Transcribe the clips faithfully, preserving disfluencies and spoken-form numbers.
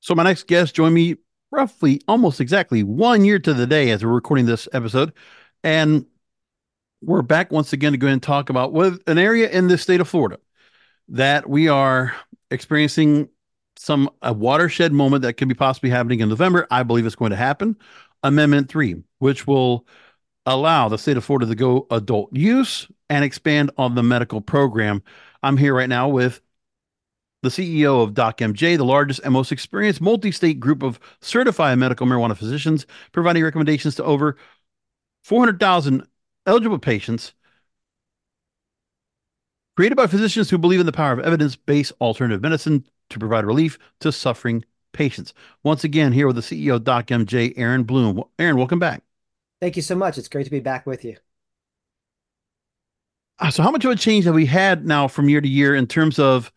So my next guest joined me roughly almost exactly one year to the day as we're recording this episode. And we're back once again to go ahead and talk about what an area in the state of Florida that we are experiencing some a watershed moment that could be possibly happening in November. I believe it's going to happen. Amendment three, which will allow the state of Florida to go adult use and expand on the medical program. I'm here right now with the C E O of DocMJ, the largest and most experienced multi state group of certified medical marijuana physicians, providing recommendations to over four hundred thousand eligible patients, created by physicians who believe in the power of evidence based alternative medicine to provide relief to suffering patients. Once again, here with the C E O of DocMJ, Aaron Bloom. Aaron, welcome back. Thank you so much. It's great to be back with you. Uh, So, how much of a change have we had now from year to year in terms of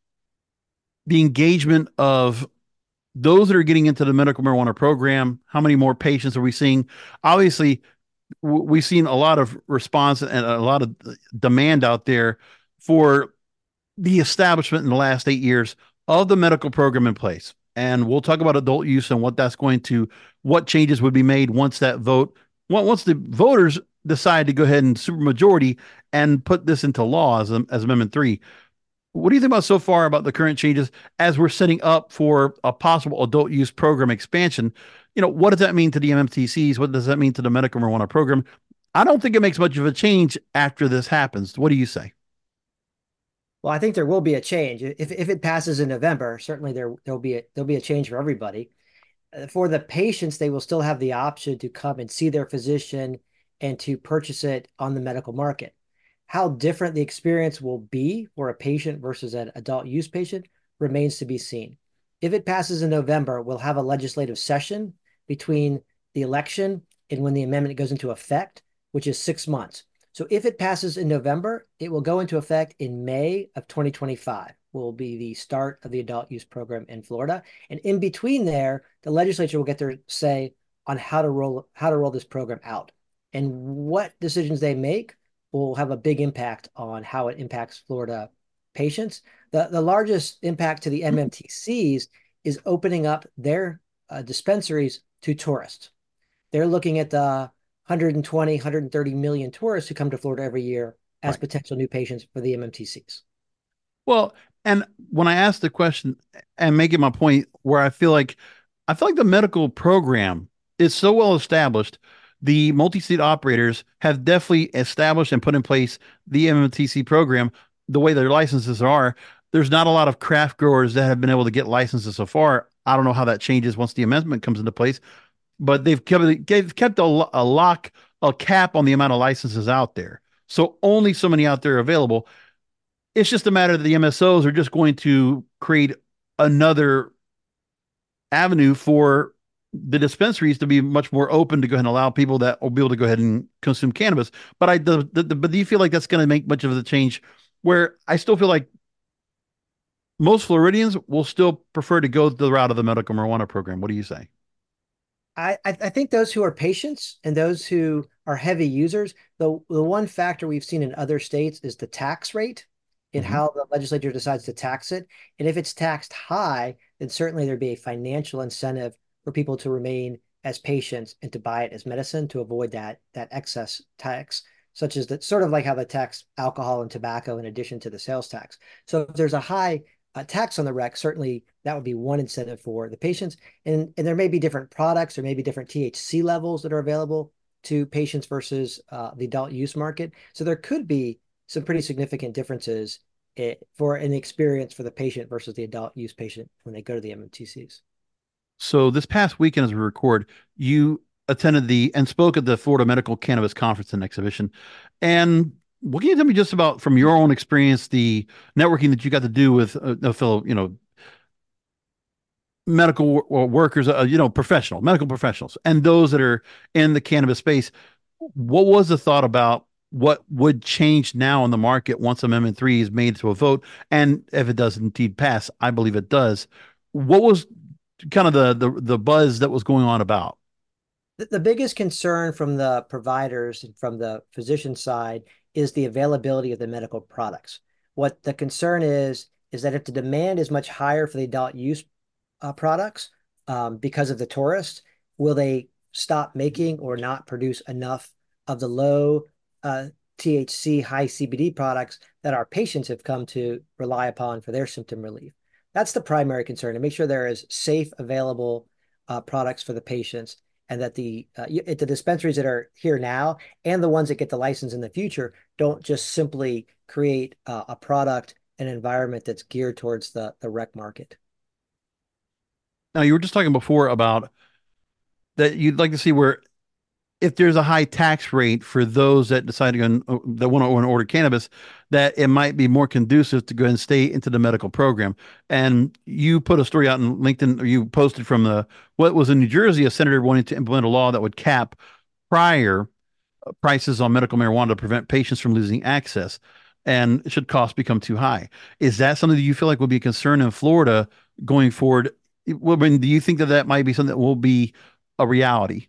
the engagement of those that are getting into the medical marijuana program? How many more patients are we seeing? Obviously, we've seen a lot of response and a lot of demand out there for the establishment in the last eight years of the medical program in place. And we'll talk about adult use and what that's going to, what changes would be made once that vote, once the voters decide to go ahead and supermajority and put this into law as, as Amendment three. What do you think about so far about the current changes as we're setting up for a possible adult use program expansion? You know, what does that mean to the M M T Cs? What does that mean to the medical marijuana program? I don't think it makes much of a change after this happens. What do you say? Well, I think there will be a change. If if it passes in November, certainly there there'll be a there'll be a change for everybody. Uh, For the patients, they will still have the option to come and see their physician and to purchase it on the medical market. How different the experience will be for a patient versus an adult use patient remains to be seen. If it passes in November, we'll have a legislative session between the election and when the amendment goes into effect, which is six months. So if it passes in November, it will go into effect in May of twenty twenty-five, will be the start of the adult use program in Florida. And in between there, the legislature will get their say on how to roll how to roll this program out. And what decisions they make will have a big impact on how it impacts Florida patients. The, the largest impact to the M M T Cs is opening up their uh, dispensaries to tourists. They're looking at the one hundred twenty, one hundred thirty million tourists who come to Florida every year as Right. potential new patients for the M M T Cs. Well, and when I ask the question and making my point where I feel like I feel like the medical program is so well established, the multi-state operators have definitely established and put in place the M M T C program the way their licenses are. There's not a lot of craft growers that have been able to get licenses so far. I don't know how that changes once the amendment comes into place, but they've kept they've kept a, a lock, a cap on the amount of licenses out there. So only so many out there available. It's just a matter that the M S Os are just going to create another avenue for the dispensaries to be much more open to go ahead and allow people that will be able to go ahead and consume cannabis. But I, the, the, the but do you feel like that's going to make much of the change? Where I still feel like most Floridians will still prefer to go the route of the medical marijuana program. What do you say? I, I think those who are patients and those who are heavy users, the, the one factor we've seen in other states is the tax rate and Mm-hmm. how the legislature decides to tax it. And if it's taxed high, then certainly there'd be a financial incentive for people to remain as patients and to buy it as medicine to avoid that that excess tax, such as that sort of like how they tax alcohol and tobacco in addition to the sales tax. So if there's a high uh, tax on the rec, certainly that would be one incentive for the patients. And, and there may be different products, there may be different T H C levels that are available to patients versus uh, the adult use market. So there could be some pretty significant differences eh, for an experience for the patient versus the adult use patient when they go to the M M T Cs. So this past weekend, as we record, you attended the and spoke at the Florida Medical Cannabis Conference and Exhibition. And what can you tell me just about from your own experience, the networking that you got to do with uh, fellow, you know, medical workers, uh, you know, professional medical professionals, and those that are in the cannabis space? What was the thought about what would change now in the market once Amendment Three is made to a vote, and if it does indeed pass, I believe it does. What was kind of the the, the buzz that was going on about? The, the biggest concern from the providers and from the physician side is the availability of the medical products. What the concern is, is that if the demand is much higher for the adult use uh, products um, because of the tourist? Will they stop making or not produce enough of the low uh, T H C, high C B D products that our patients have come to rely upon for their symptom relief? That's the primary concern, to make sure there is safe, available uh, products for the patients, and that the uh, the dispensaries that are here now and the ones that get the license in the future don't just simply create uh, a product, an environment that's geared towards the the rec market. Now, you were just talking before about that you'd like to see where if there's a high tax rate for those that decide to go and, uh, that want to order cannabis, that it might be more conducive to go and stay into the medical program. And you put a story out in LinkedIn, or you posted from the what was in New Jersey, a senator wanting to implement a law that would cap prior prices on medical marijuana to prevent patients from losing access, and should costs become too high. Is that something that you feel like will be a concern in Florida going forward? Well, I mean, do you think that that might be something that will be a reality?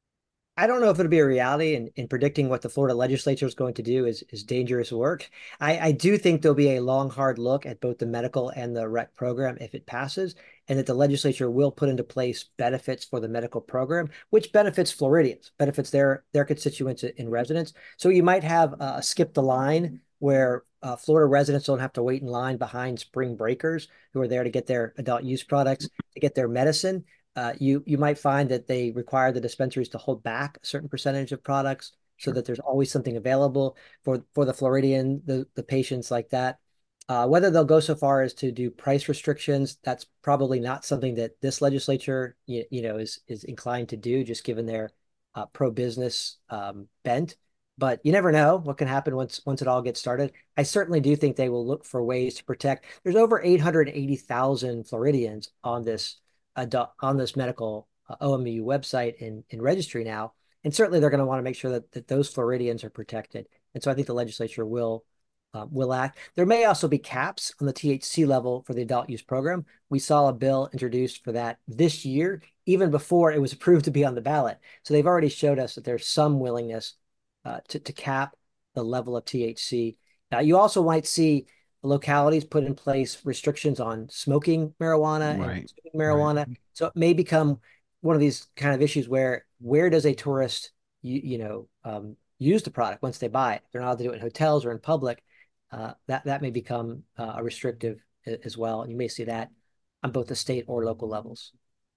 I don't know if it'll be a reality, and in predicting what the Florida legislature is going to do is is dangerous work. I, I do think there'll be a long, hard look at both the medical and the rec program if it passes, and that the legislature will put into place benefits for the medical program, which benefits Floridians, benefits their their constituents and residents. So you might have a skip the line where uh, Florida residents don't have to wait in line behind spring breakers who are there to get their adult use products, to get their medicine. Uh, you you might find that they require the dispensaries to hold back a certain percentage of products so Sure. that there's always something available for for the Floridian, the the patients like that. Uh, whether they'll go so far as to do price restrictions, that's probably not something that this legislature you, you know is is inclined to do, just given their uh, pro-business um, bent. But you never know what can happen once once it all gets started. I certainly do think they will look for ways to protect. There's over eight hundred eighty thousand Floridians on this adult, on this medical uh, O M U website and, and registry now. And certainly they're going to want to make sure that, that those Floridians are protected. And so I think the legislature will uh, will act. There may also be caps on the T H C level for the adult use program. We saw a bill introduced for that this year, even before it was approved to be on the ballot. So they've already showed us that there's some willingness uh, to, to cap the level of T H C. Now, you also might see localities put in place restrictions on smoking marijuana and Right. consuming Right. marijuana. So it may become one of these kind of issues where where does a tourist you, you know um, use the product once they buy it? They're not allowed to do it in hotels or in public. Uh, that that may become uh, a restrictive as well, and you may see that on both the state or local levels.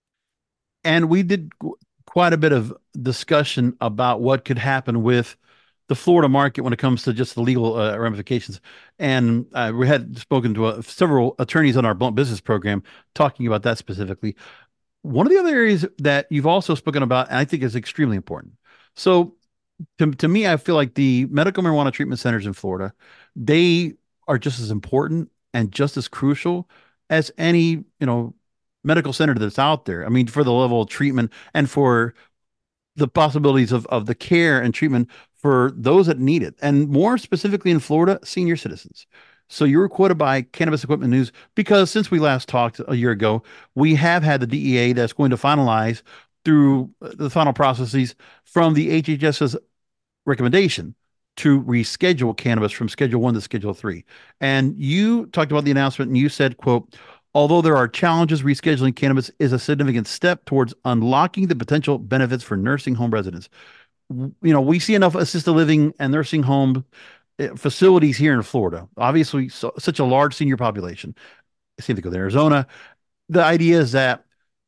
And we did qu- quite a bit of discussion about what could happen with the Florida market when it comes to just the legal uh, ramifications. And uh, we had spoken to uh, several attorneys on our Blunt Business program talking about that specifically. One of the other areas that you've also spoken about, and I think is extremely important. So, to, to me, I feel like the medical marijuana treatment centers in Florida, they are just as important and just as crucial as any, you know, medical center that's out there. I mean, for the level of treatment and for the possibilities of, of the care and treatment for those that need it. And more specifically in Florida, senior citizens. So you were quoted by Cannabis Equipment News because since we last talked a year ago, we have had the D E A that's going to finalize through the final processes from the HHS's recommendation to reschedule cannabis from Schedule One to Schedule Three. And you talked about the announcement and you said, quote, although there are challenges, rescheduling cannabis is a significant step towards unlocking the potential benefits for nursing home residents. You know, we see enough assisted living and nursing home uh, facilities here in Florida. Obviously, so, such a large senior population. I seem to go to Arizona. The idea is that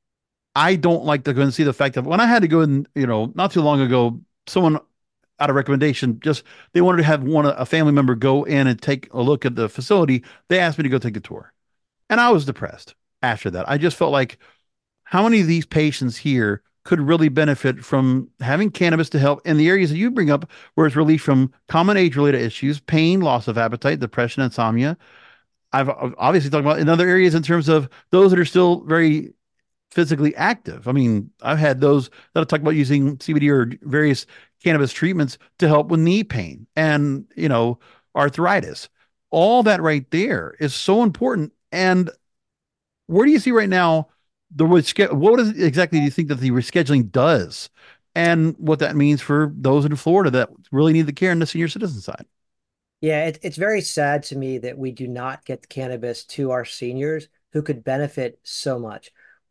I don't like to go and see the fact that when I had to go in, you know, not too long ago, someone out of recommendation, just they wanted to have one a family member go in and take a look at the facility. They asked me to go take a tour, and I was depressed after that. I just felt like how many of these patients here could really benefit from having cannabis to help in the areas that you bring up, where it's relief from common age-related issues, pain, loss of appetite, depression, insomnia. I've obviously talked about in other areas in terms of those that are still very physically active. I mean, I've had those that have talked about using C B D or various cannabis treatments to help with knee pain and, you know, arthritis. All that right there is so important. And where do you see right now the reschedule? What is exactly do you think that the rescheduling does, and what that means for those in Florida that really need the care in the senior citizen side? Yeah, it, it's very sad to me that we do not get cannabis to our seniors who could benefit so much.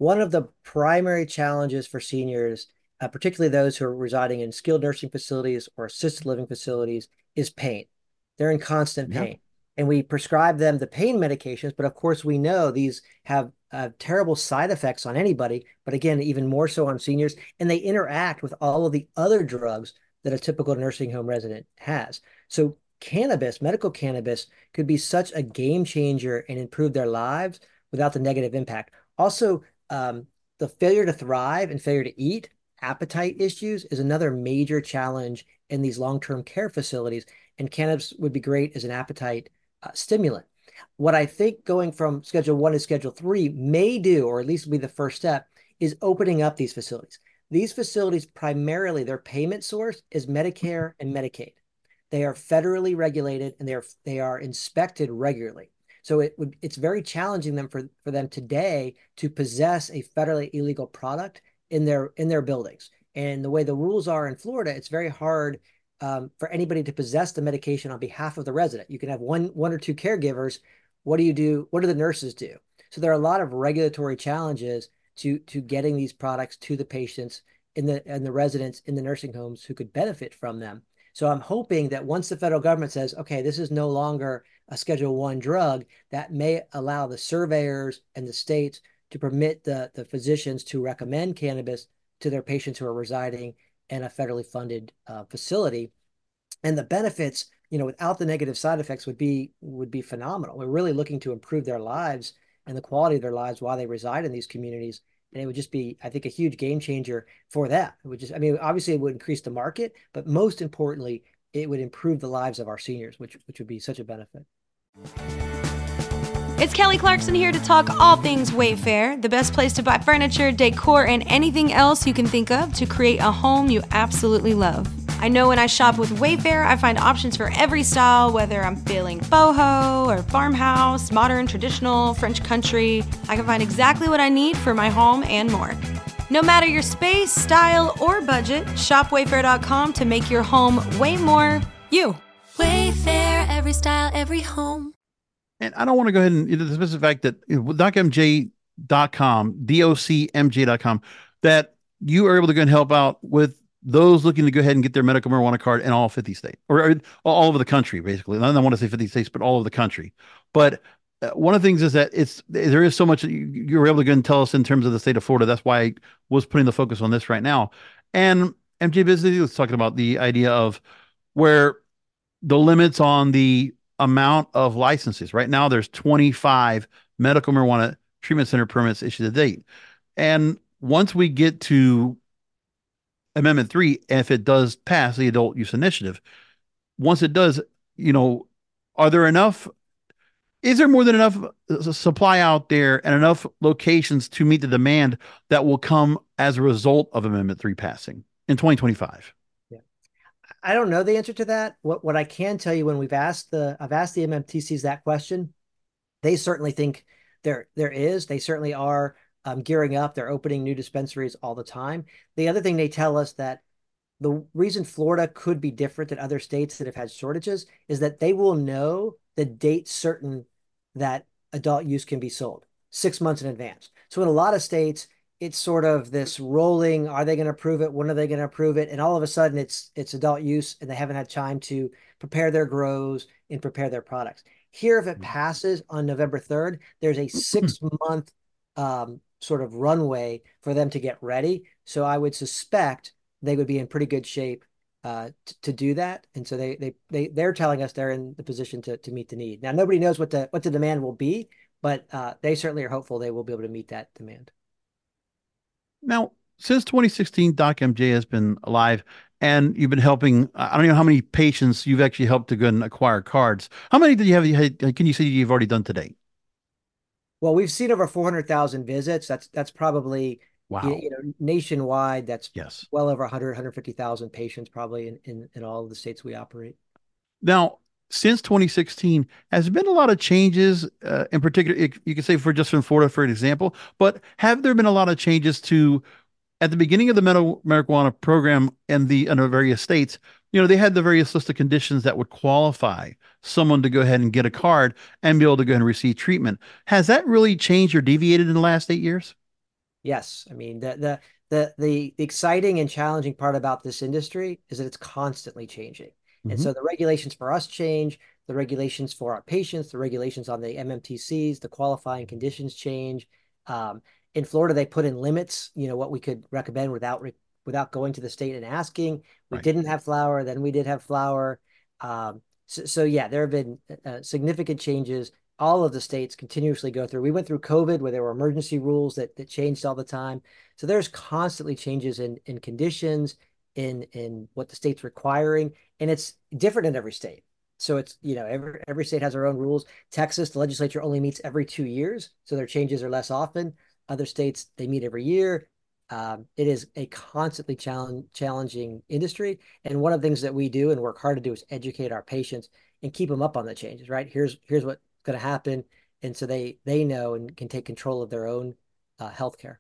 one of the primary challenges for seniors, uh, particularly those who are residing in skilled nursing facilities or assisted living facilities, is pain. They're in constant Yeah. pain. And we prescribe them the pain medications, but of course, we know these have uh, terrible side effects on anybody, but again, even more so on seniors. And they interact with all of the other drugs that a typical nursing home resident has. So, cannabis, medical cannabis, could be such a game changer and improve their lives without the negative impact. Also, um, the failure to thrive and failure to eat, appetite issues is another major challenge in these long-term care facilities. And cannabis would be great as an appetite uh, stimulant. What I think going from Schedule One to Schedule Three may do, or at least be the first step, is opening up these facilities. These facilities primarily, their payment source is Medicare and Medicaid. They are federally regulated and they are they are inspected regularly. So it would it's very challenging them for, for them today to possess a federally illegal product in their in their buildings. And the way the rules are in Florida, it's very hard um, for anybody to possess the medication on behalf of the resident. You can have one one or two caregivers. What do you do? What do the nurses do? So there are a lot of regulatory challenges to to getting these products to the patients in the and the residents in the nursing homes who could benefit from them. So I'm hoping that once the federal government says, okay, this is no longer a Schedule One drug, that may allow the surveyors and the states to permit the, the physicians to recommend cannabis to their patients who are residing in a federally funded uh, facility. And the benefits, you know, without the negative side effects would be would be phenomenal. We're really looking to improve their lives and the quality of their lives while they reside in these communities. And it would just be, I think, a huge game changer for that. It would just, I mean, obviously it would increase the market, but most importantly, it would improve the lives of our seniors, which which would be such a benefit. It's Kelly Clarkson here to talk all things Wayfair, the best place to buy furniture, decor, and anything else you can think of to create a home you absolutely love. I know when I shop with Wayfair, I find options for every style, whether I'm feeling boho or farmhouse, modern, traditional, French country. I can find exactly what I need for my home and more. No matter your space, style, or budget, shop wayfair dot com to make your home way more you. Wayfair, every style, every home. And I don't want to go ahead and dismiss the fact that you know, doc m j dot com, D O C M J dot com, that you are able to go and help out with those looking to go ahead and get their medical marijuana card in all fifty states, or, or all over the country, basically. I don't want to say fifty states, but all over the country. But uh, one of the things is that it's there is so much that you, you're able to go and tell us in terms of the state of Florida. That's why I was putting the focus on this right now. And M J Business was talking about the idea of where the limits on the amount of licenses. Right now, there's twenty-five medical marijuana treatment center permits issued to date. And once we get to Amendment three, if it does pass the adult use initiative, once it does, you know, are there enough, is there more than enough supply out there and enough locations to meet the demand that will come as a result of Amendment three passing in twenty twenty-five? I don't know the answer to that. What what I can tell you, when we've asked the I've asked the M M T Cs that question, they certainly think there there is. They certainly are um, gearing up. They're opening new dispensaries all the time. The other thing they tell us, that the reason Florida could be different than other states that have had shortages is that they will know the date certain that adult use can be sold six months in advance. So in a lot of states, it's sort of this rolling, are they going to approve it? When are they going to approve it? And all of a sudden it's it's adult use and they haven't had time to prepare their grows and prepare their products. Here, if it passes on November third, there's a six month um, sort of runway for them to get ready. So I would suspect they would be in pretty good shape uh, t- to do that. And so they, they, they, they're telling us they're in the position to, to meet the need. Now, nobody knows what the, what the demand will be, but uh, they certainly are hopeful they will be able to meet that demand. Now, since twenty sixteen, Doc M J has been alive, and you've been helping. I don't know how many patients you've actually helped to go and acquire cards. How many did you have? Can you say you've already done today? Well, we've seen over four hundred thousand visits. That's that's probably, Wow. you, you know, nationwide. That's Yes. well over one hundred, one hundred fifty thousand patients probably in, in, in all of the states we operate. Now, since twenty sixteen, has there been a lot of changes, uh, in particular, it, you could say for just in Florida, for example, but have there been a lot of changes to, at the beginning of the medical marijuana program and the, in the various states, you know, they had the various list of conditions that would qualify someone to go ahead and get a card and be able to go ahead and receive treatment. Has that really changed or deviated in the last eight years? Yes. I mean, the, the, the, the exciting and challenging part about this industry is that it's constantly changing. And Hmm. so the regulations for us change, the regulations for our patients, the regulations on the M M T Cs, the qualifying conditions change. Um, in Florida, they put in limits, you know, what we could recommend without re without going to the state and asking. We Right. didn't have flour, then we did have flour. Um, so, so yeah, there have been uh, significant changes all of the states continuously go through. We went through COVID where there were emergency rules that, that changed all the time. So there's constantly changes in, in conditions, in, in what the state's requiring, and it's different in every state. So it's, you know, every, every state has their own rules. Texas, the legislature only meets every two years, so their changes are less often. Other states, they meet every year. Um, it is a constantly challenge, challenging industry. And one of the things that we do and work hard to do is educate our patients and keep them up on the changes, right? Here's, here's what going to happen, and so they they know and can take control of their own uh, healthcare.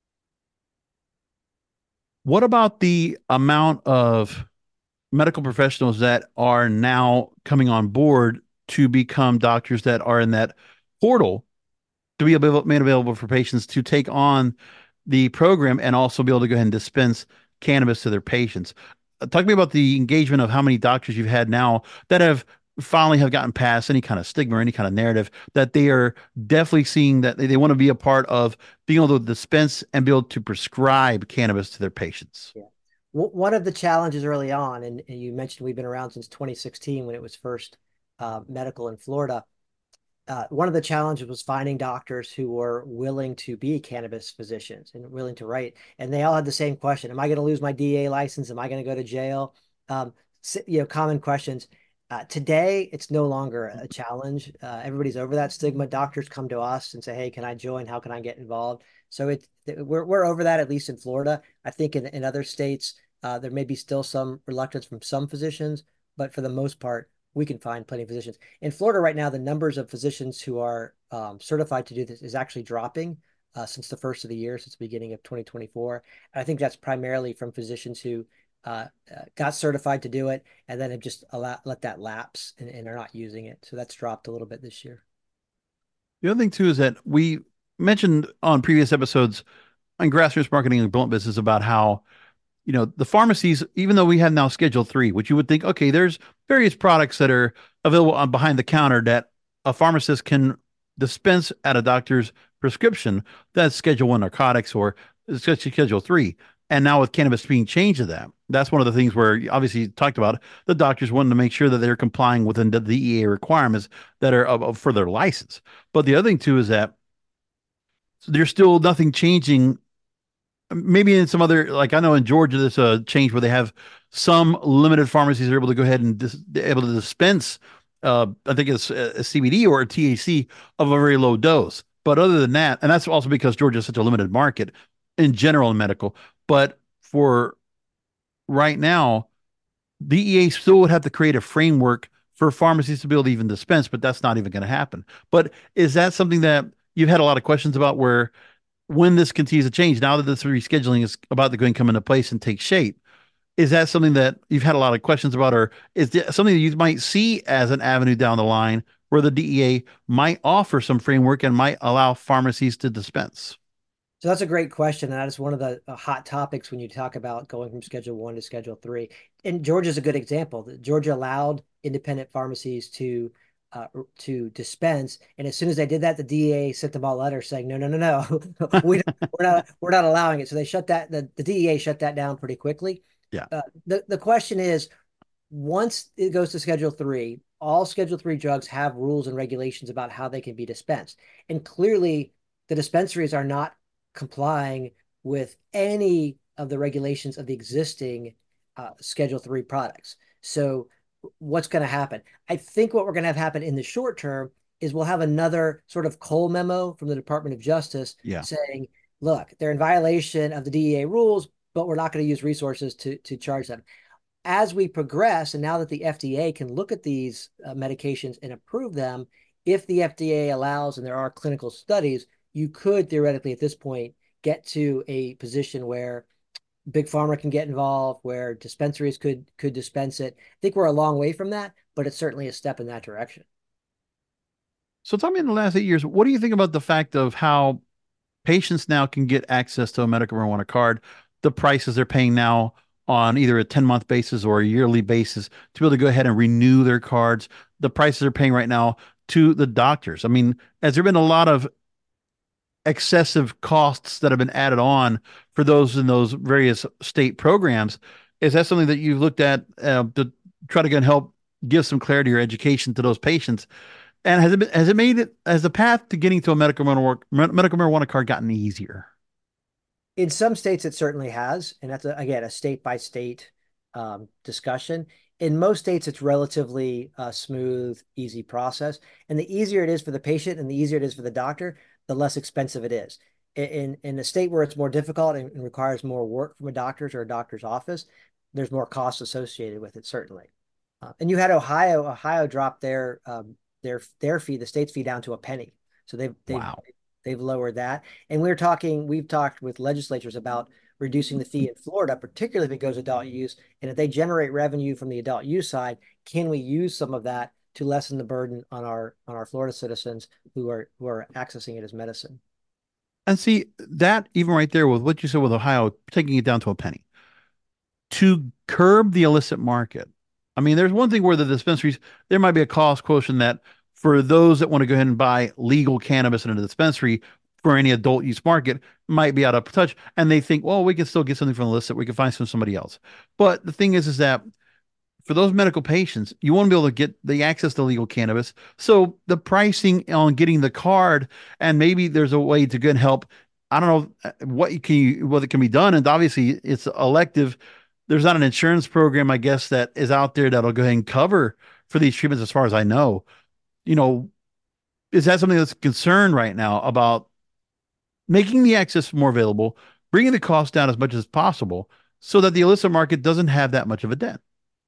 What about the amount of medical professionals that are now coming on board to become doctors that are in that portal to be able, made available for patients to take on the program and also be able to go ahead and dispense cannabis to their patients? Uh, Talk to me about the engagement of how many doctors you've had now that have finally have gotten past any kind of stigma or any kind of narrative that they are definitely seeing that they, they want to be a part of being able to dispense and be able to prescribe cannabis to their patients. Yeah. One of the challenges early on, and, and you mentioned we've been around since twenty sixteen when it was first uh, medical in Florida. Uh, one of the challenges was finding doctors who were willing to be cannabis physicians and willing to write. And they all had the same question: Am I going to lose my D A license? Am I going to go to jail? Um, you know, common questions. Uh, today, it's no longer a challenge. Uh, everybody's over that stigma. Doctors come to us and say, "Hey, can I join? How can I get involved?" So it we're we're over that, at least in Florida. I think in in other states, uh, there may be still some reluctance from some physicians, but for the most part, we can find plenty of physicians. In Florida right now, the numbers of physicians who are um, certified to do this is actually dropping uh, since the first of the year, since the beginning of twenty twenty-four. And I think that's primarily from physicians who uh, uh, got certified to do it and then have just allow, let that lapse and, and are not using it. So that's dropped a little bit this year. The other thing too is that we mentioned on previous episodes on grassroots marketing and blunt business about how you know the pharmacies, even though we have now Schedule Three, which you would think, okay, there's various products that are available on behind the counter that a pharmacist can dispense at a doctor's prescription. That's Schedule One narcotics or Schedule Three. And now with cannabis being changed to that, that's one of the things where obviously you talked about the doctors wanting to make sure that they're complying within the D E A requirements that are of, of, for their license. But the other thing too is that there's still nothing changing. Maybe in some other, like I know in Georgia, there's a change where they have some limited pharmacies are able to go ahead and dis, able to dispense. Uh, I think it's a, a C B D or a T H C of a very low dose. But other than that, and that's also because Georgia is such a limited market in general in medical. But for right now, D E A still would have to create a framework for pharmacies to be able to even dispense, but that's not even going to happen. But is that something that you've had a lot of questions about where when this continues to change, now that this rescheduling is about to go and come into place and take shape, is that something that you've had a lot of questions about, or is there something that you might see as an avenue down the line where the D E A might offer some framework and might allow pharmacies to dispense? So that's a great question. And that is one of the uh, hot topics when you talk about going from Schedule One to Schedule Three. And Georgia's a good example. Georgia allowed independent pharmacies to uh, to dispense, and as soon as they did that, the D E A sent them all letters saying, "No, no, no, no, we we're not we're not allowing it." So they shut that the, the D E A shut that down pretty quickly. Yeah. Uh, the the question is, once it goes to Schedule Three, all Schedule Three drugs have rules and regulations about how they can be dispensed, and clearly the dispensaries are not complying with any of the regulations of the existing uh, Schedule Three products. So what's going to happen? I think what we're going to have happen in the short term is we'll have another sort of Cole memo from the Department of Justice Yeah. saying, look, they're in violation of the D E A rules, but we're not going to use resources to, to charge them. As we progress, and now that the F D A can look at these uh, medications and approve them, if the F D A allows and there are clinical studies, you could theoretically at this point get to a position where big pharma can get involved, where dispensaries could could dispense it. I think we're a long way from that, but it's certainly a step in that direction. So tell me in the last eight years, what do you think about the fact of how patients now can get access to a medical marijuana card. The prices they're paying now on either a ten-month basis or a yearly basis to be able to go ahead and renew their cards. The prices they're paying right now to the doctors. I mean, has there been a lot of excessive costs that have been added on for those in those various state programs? Is that something that you've looked at uh, to try to get help give some clarity or education to those patients? And has it been, has it made it, has the path to getting to a medical marijuana, medical marijuana card gotten easier? In some states, it certainly has. And that's, a, again, a state by state um, discussion. In most states, it's relatively uh, smooth, easy process. And the easier it is for the patient and the easier it is for the doctor, the less expensive it is. In, in a state where it's more difficult and requires more work from a doctor's or a doctor's office, there's more costs associated with it, certainly. Uh, and you had Ohio, Ohio drop their um, their their fee, the state's fee, down to a penny. So they've they've, Wow. they've lowered that. And we're talking, we've talked with legislatures about reducing the fee in Florida, particularly if it goes adult use. And if they generate revenue from the adult use side, can we use some of that to lessen the burden on our on our Florida citizens who are who are accessing it as medicine? And see that even right there with what you said with Ohio, taking it down to a penny to curb the illicit market. I mean, there's one thing where the dispensaries, there might be a cost quotient that for those that want to go ahead and buy legal cannabis in a dispensary for any adult use market might be out of touch. And they think, well, we can still get something from the illicit. We can find some somebody else. But the thing is, is that for those medical patients, you want to be able to get the access to legal cannabis. So the pricing on getting the card, and maybe there's a way to go and help. I don't know what can you, what can be done. And obviously it's elective. There's not an insurance program, I guess, that is out there that'll go ahead and cover for these treatments, as far as I know. You know, is that something that's a concern right now about making the access more available, bringing the cost down as much as possible so that the illicit market doesn't have that much of a dent?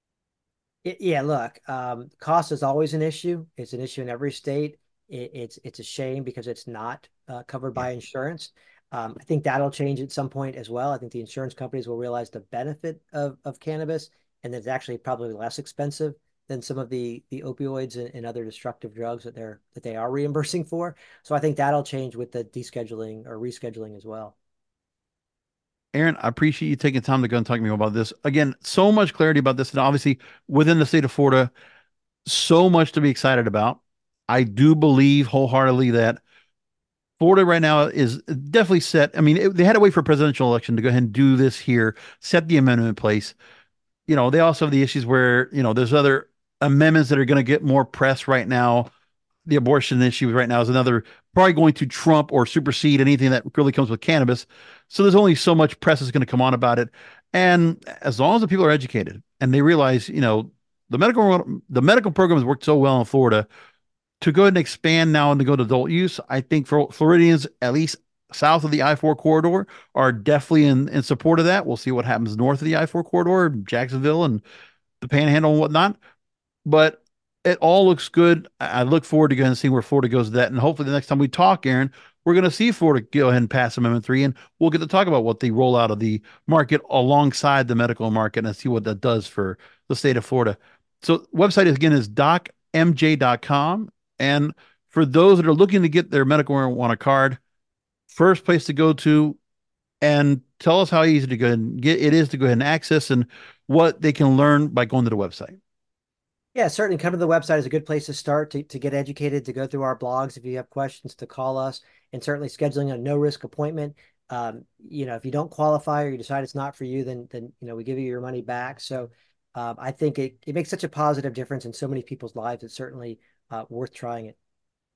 It, yeah, look, um, cost is always an issue. It's an issue in every state. It, it's it's a shame because it's not uh, covered by insurance. Um, I think that'll change at some point as well. I think the insurance companies will realize the benefit of, of cannabis, and that it's actually probably less expensive than some of the the opioids and, and other destructive drugs that they're that they are reimbursing for. So I think that'll change with the descheduling or rescheduling as well. Aaron, I appreciate you taking time to go and talk to me about this. Again, so much clarity about this. And obviously, within the state of Florida, so much to be excited about. I do believe wholeheartedly that Florida right now is definitely set. I mean, it, they had to wait for a presidential election to go ahead and do this here, set the amendment in place. You know, they also have the issues where, you know, there's other amendments that are going to get more press right now. The abortion issue right now is another, probably going to trump or supersede anything that really comes with cannabis. So there's only so much press is going to come on about it. And as long as the people are educated and they realize, you know, the medical, the medical program has worked so well in Florida, to go ahead and expand now and to go to adult use, I think for Floridians, at least south of the I four corridor, are definitely in, in support of that. We'll see what happens north of the I four corridor, Jacksonville and the Panhandle and whatnot. But it all looks good. I look forward to going and seeing where Florida goes with that. And hopefully the next time we talk, Aaron, we're going to see Florida go ahead and pass Amendment three, and we'll get to talk about what the rollout of the market alongside the medical market and see what that does for the state of Florida. So website is, again, is doc m j dot com. And for those that are looking to get their medical marijuana card, first place to go to, and tell us how easy to go ahead and get it is to go ahead and access and what they can learn by going to the website. Yeah, certainly come to the website is a good place to start to, to get educated, to go through our blogs. If you have questions, to call us, and certainly scheduling a no risk appointment. Um, you know, if you don't qualify or you decide it's not for you, then, then, you know, we give you your money back. So um, I think it, it makes such a positive difference in so many people's lives. It's certainly uh, worth trying it.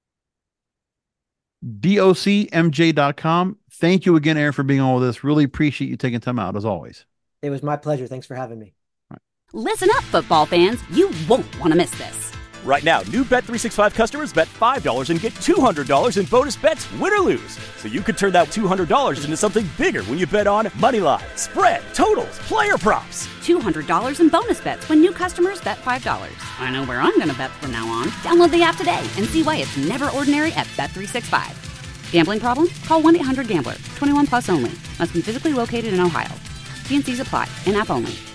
doc m j dot com. Thank you again, Aaron, for being on with us. Really appreciate you taking time out as always. It was my pleasure. Thanks for having me. Listen up, football fans. You won't want to miss this. Right now, new Bet three sixty-five customers bet five dollars and get two hundred dollars in bonus bets, win or lose. So you could turn that two hundred dollars into something bigger when you bet on moneyline, spread, totals, player props. two hundred dollars in bonus bets when new customers bet five dollars. I know where I'm going to bet from now on. Download the app today and see why it's never ordinary at Bet three sixty-five. Gambling problem? Call one eight hundred gambler. twenty-one plus only. Must be physically located in Ohio. T and C's apply. In-app only.